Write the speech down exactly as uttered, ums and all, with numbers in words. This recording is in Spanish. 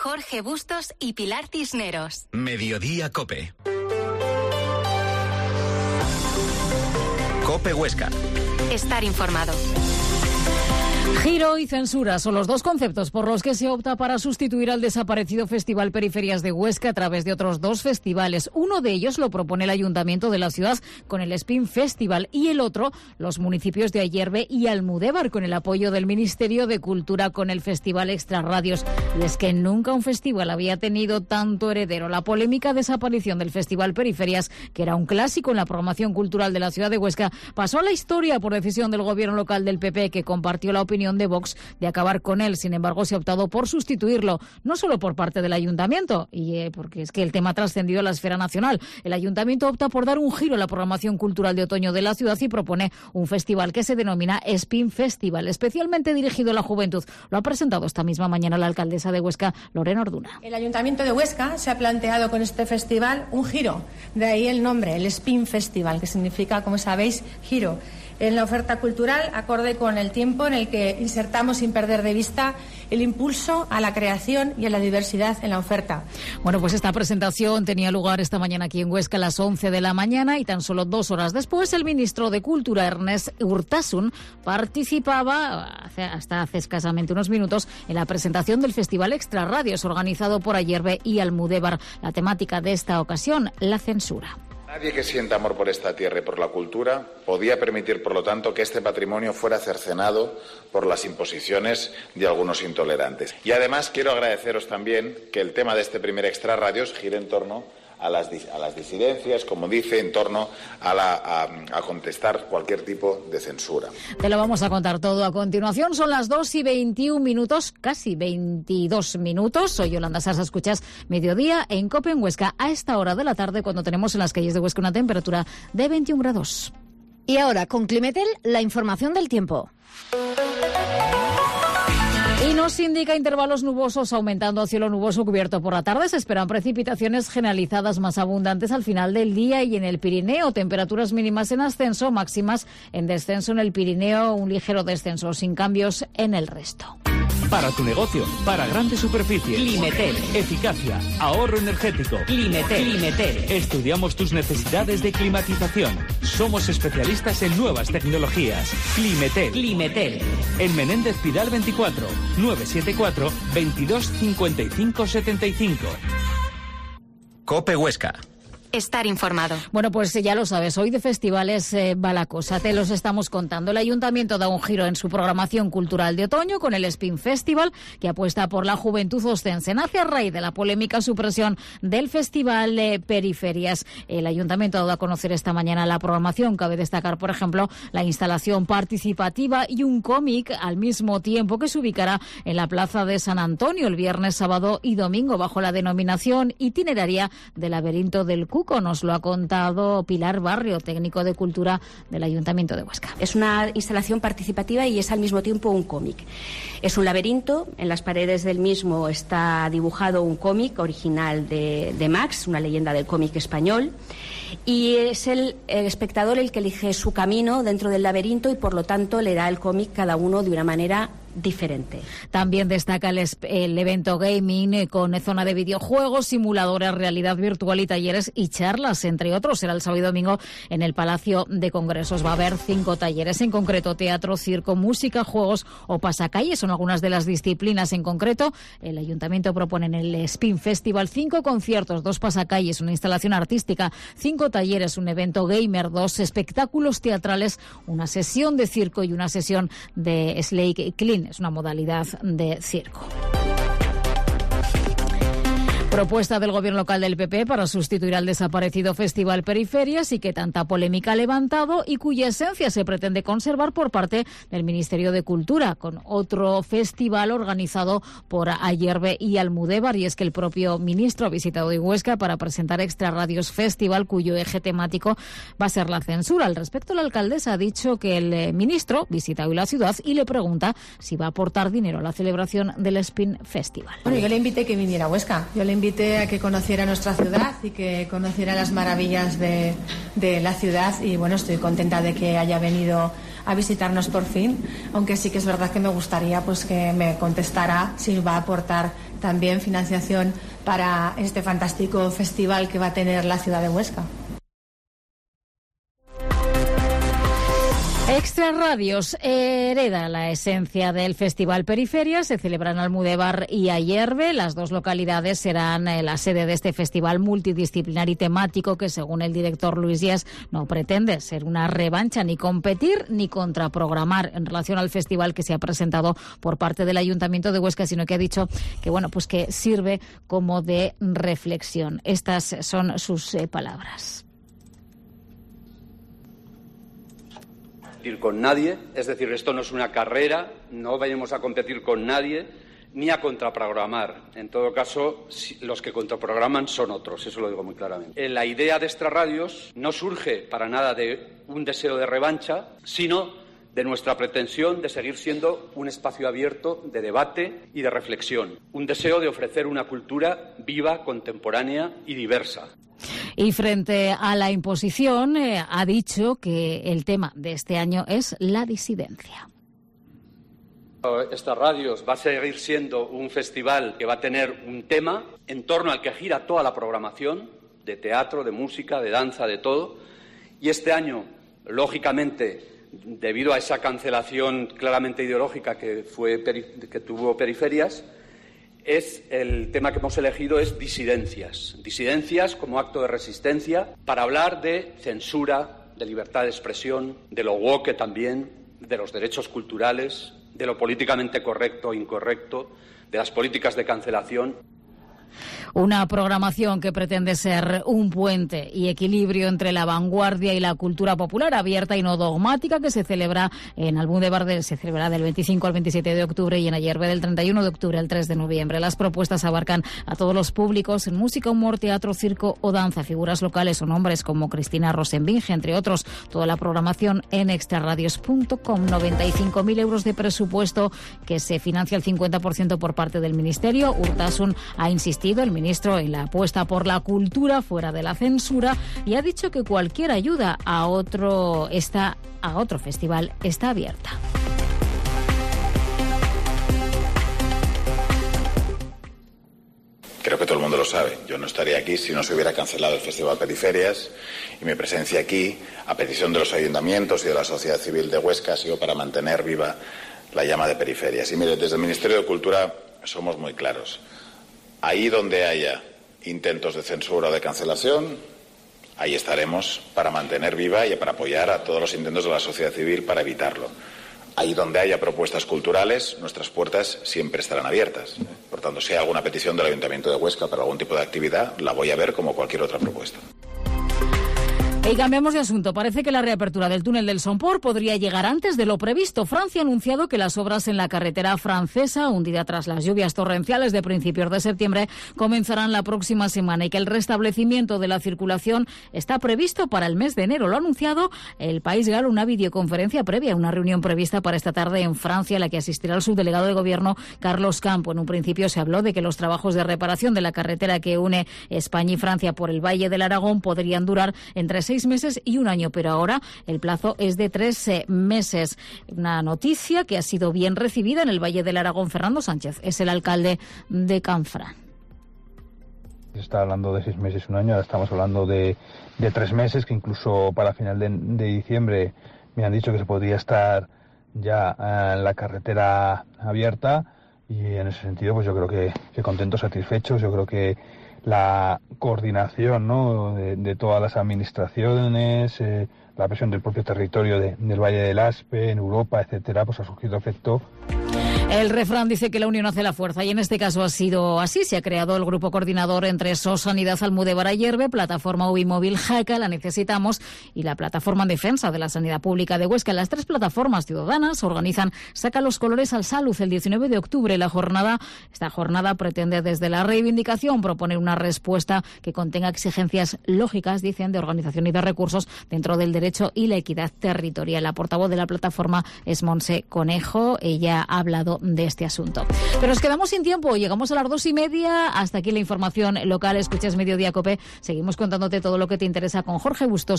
Jorge Bustos y Pilar Cisneros. Mediodía Cope. Cope Huesca. Estar informado. Giro y censura son los dos conceptos por los que se opta para sustituir al desaparecido Festival Periferias de Huesca a través de otros dos festivales. Uno de ellos lo propone el Ayuntamiento de la ciudad con el Spin Festival y el otro los municipios de Ayerbe y Almudévar con el apoyo del Ministerio de Cultura con el Festival Extra Radios. Y es que nunca un festival había tenido tanto heredero. La polémica desaparición del Festival Periferias, que era un clásico en la programación cultural de la ciudad de Huesca, pasó a la historia por decisión del gobierno local del P P, que compartió la opinión de Vox de acabar con él. Sin embargo, se ha optado por sustituirlo, no solo por parte del Ayuntamiento, y eh, porque es que el tema ha trascendido a la esfera nacional. El Ayuntamiento opta por dar un giro a la programación cultural de otoño de la ciudad y propone un festival que se denomina Spin Festival, especialmente dirigido a la juventud. Lo ha presentado esta misma mañana la alcaldesa de Huesca, Lorena Orduna. El Ayuntamiento de Huesca se ha planteado con este festival un giro, de ahí el nombre, el Spin Festival, que significa, como sabéis, giro en la oferta cultural, acorde con el tiempo en el que insertamos sin perder de vista el impulso a la creación y a la diversidad en la oferta. Bueno, pues esta presentación tenía lugar esta mañana aquí en Huesca a las once de la mañana y tan solo dos horas después el ministro de Cultura, Ernest Urtasun, participaba hace, hasta hace escasamente unos minutos en la presentación del Festival Extra Radios organizado por Ayerbe y Almudévar. La temática de esta ocasión, la censura. Nadie que sienta amor por esta tierra y por la cultura podía permitir, por lo tanto, que este patrimonio fuera cercenado por las imposiciones de algunos intolerantes. Y además quiero agradeceros también que el tema de este primer Extra Radios gire en torno a las, a las disidencias, como dice, en torno a, la, a, a contestar cualquier tipo de censura. Te lo vamos a contar todo a continuación. Son las dos y veintiún minutos, casi veintidós minutos. Soy Yolanda Sarsa, escuchas Mediodía en Cope en Huesca a esta hora de la tarde, cuando tenemos en las calles de Huesca una temperatura de veintiún grados. Y ahora, con Climetel, la información del tiempo. Y nos indica intervalos nubosos aumentando a cielo nuboso cubierto por la tarde. Se esperan precipitaciones generalizadas más abundantes al final del día y en el Pirineo. Temperaturas mínimas en ascenso, máximas en descenso en el Pirineo, un ligero descenso sin cambios en el resto. Para tu negocio, para grandes superficies. Climetel. Eficacia, ahorro energético. Climetel. Climetel. Estudiamos tus necesidades de climatización. Somos especialistas en nuevas tecnologías. Climetel. Climetel. En Menéndez Pidal veinticuatro, nueve siete cuatro, veintidós cincuenta y cinco setenta y cinco. Cope Huesca. Estar informado. Bueno, pues ya lo sabes, hoy de festivales eh, va la cosa, te los estamos contando. El Ayuntamiento da un giro en su programación cultural de otoño con el Spin Festival, que apuesta por la juventud ostense. Nace a raíz de la polémica supresión del Festival eh, Periferias. El Ayuntamiento ha dado a conocer esta mañana la programación. Cabe destacar, por ejemplo, la instalación participativa y un cómic al mismo tiempo que se ubicará en la Plaza de San Antonio el viernes, sábado y domingo bajo la denominación Itineraria del Laberinto del Cuco. Nos lo ha contado Pilar Barrio, técnico de Cultura del Ayuntamiento de Huesca. Es una instalación participativa y es al mismo tiempo un cómic. Es un laberinto, en las paredes del mismo está dibujado un cómic original de, de Max, una leyenda del cómic español, y es el, el espectador el que elige su camino dentro del laberinto y por lo tanto le da el cómic cada uno de una manera diferente. También destaca el, el evento gaming eh, con zona de videojuegos, simuladores, realidad virtual y talleres y charlas, entre otros. Será el sábado y domingo en el Palacio de Congresos. Va a haber cinco talleres, en concreto teatro, circo, música, juegos o pasacalles. Son algunas de las disciplinas en concreto. El Ayuntamiento propone en el Spin Festival cinco conciertos, dos pasacalles, una instalación artística, cinco talleres, un evento gamer, dos espectáculos teatrales, una sesión de circo y una sesión de Slake Clean. Es una modalidad de circo. Propuesta del Gobierno local del P P para sustituir al desaparecido Festival Periferias y que tanta polémica ha levantado y cuya esencia se pretende conservar por parte del Ministerio de Cultura con otro festival organizado por Ayerbe y Almudévar. Y es que el propio ministro ha visitado Huesca para presentar Extra Radios Festival, cuyo eje temático va a ser la censura. Al respecto, la alcaldesa ha dicho que el ministro visita hoy la ciudad y le pregunta si va a aportar dinero a la celebración del Spin Festival. Bueno, yo le invité que viniera a Huesca. Yo le invité a que conociera nuestra ciudad y que conociera las maravillas de, de la ciudad y bueno, estoy contenta de que haya venido a visitarnos por fin, aunque sí que es verdad que me gustaría pues que me contestara si va a aportar también financiación para este fantástico festival que va a tener la ciudad de Huesca. Extra Radios hereda la esencia del Festival Periferia. Se celebra en Almudévar y Ayerbe. Las dos localidades serán la sede de este festival multidisciplinar y temático que, según el director Luis Díaz, no pretende ser una revancha ni competir ni contraprogramar en relación al festival que se ha presentado por parte del Ayuntamiento de Huesca, sino que ha dicho que bueno, pues que sirve como de reflexión. Estas son sus eh, palabras. Con nadie, es decir, esto no es una carrera, no vayamos a competir con nadie ni a contraprogramar. En todo caso, los que contraprograman son otros, eso lo digo muy claramente. La idea de Extra Radios no surge para nada de un deseo de revancha, sino de nuestra pretensión de seguir siendo un espacio abierto de debate y de reflexión, un deseo de ofrecer una cultura viva, contemporánea y diversa. Y frente a la imposición, eh, ha dicho que el tema de este año es la disidencia. Extra Radios va a seguir siendo un festival que va a tener un tema en torno al que gira toda la programación, de teatro, de música, de danza, de todo. Y este año, lógicamente, debido a esa cancelación claramente ideológica que, fue, que tuvo Periferias, es el tema que hemos elegido es disidencias. Disidencias como acto de resistencia para hablar de censura, de libertad de expresión, de lo woke también, de los derechos culturales, de lo políticamente correcto o incorrecto, de las políticas de cancelación. Una programación que pretende ser un puente y equilibrio entre la vanguardia y la cultura popular, abierta y no dogmática, que se celebra en Almudévar, se celebrará del veinticinco al veintisiete de octubre y en Ayerbe del treinta y uno de octubre al tres de noviembre. Las propuestas abarcan a todos los públicos en música, humor, teatro, circo o danza, figuras locales o nombres como Cristina Rosenbinge, entre otros. Toda la programación en extraradios punto com. noventa y cinco mil euros de presupuesto que se financia el cincuenta por ciento por parte del Ministerio. Urtasun ha insistido, el ministro, en la apuesta por la cultura fuera de la censura, y ha dicho que cualquier ayuda a otro, está, a otro festival está abierta. Creo que todo el mundo lo sabe. Yo no estaría aquí si no se hubiera cancelado el Festival Periferias, y mi presencia aquí, a petición de los ayuntamientos y de la sociedad civil de Huesca, ha sido para mantener viva la llama de Periferias. Y mire, desde el Ministerio de Cultura somos muy claros. Ahí donde haya intentos de censura o de cancelación, ahí estaremos para mantener viva y para apoyar a todos los intentos de la sociedad civil para evitarlo. Ahí donde haya propuestas culturales, nuestras puertas siempre estarán abiertas. Por tanto, si hay alguna petición del Ayuntamiento de Huesca para algún tipo de actividad, la voy a ver como cualquier otra propuesta. Y cambiamos de asunto. Parece que la reapertura del túnel del Somport podría llegar antes de lo previsto. Francia ha anunciado que las obras en la carretera francesa, hundida tras las lluvias torrenciales de principios de septiembre, comenzarán la próxima semana y que el restablecimiento de la circulación está previsto para el mes de enero. Lo ha anunciado el País Galo, una videoconferencia previa a una reunión prevista para esta tarde en Francia, a la que asistirá el subdelegado de Gobierno, Carlos Campo. En un principio se habló de que los trabajos de reparación de la carretera que une España y Francia por el Valle del Aragón podrían durar entre seis seis meses y un año, pero ahora el plazo es de tres eh, meses. Una noticia que ha sido bien recibida en el Valle del Aragón. Fernando Sánchez es el alcalde de Canfrán. Se está hablando de seis meses, un año, ahora estamos hablando de, de tres meses, que incluso para final de, de diciembre me han dicho que se podría estar ya en la carretera abierta, y en ese sentido pues yo creo que, que contentos, satisfechos. Yo creo que la coordinación, ¿no?, de, de todas las administraciones, eh, la presión del propio territorio de, del Valle del Aspe, en Europa, etcétera, pues ha surgido efecto. El refrán dice que la unión hace la fuerza, y en este caso ha sido así. Se ha creado el grupo coordinador entre SOS Sanidad Almudévar Ayerbe, Plataforma Ubimóvil Jaca, La Necesitamos, y la Plataforma en Defensa de la Sanidad Pública de Huesca. Las tres plataformas ciudadanas organizan Saca los colores al Salud el diecinueve de octubre. La jornada, esta jornada pretende desde la reivindicación proponer una respuesta que contenga exigencias lógicas, dicen, de organización y de recursos dentro del derecho y la equidad territorial. La portavoz de la plataforma es Monse Conejo. Ella ha hablado de este asunto. Pero nos quedamos sin tiempo, llegamos a las dos y media. Hasta aquí la información local. Escuchas Mediodía Cope. Seguimos contándote todo lo que te interesa con Jorge Bustos.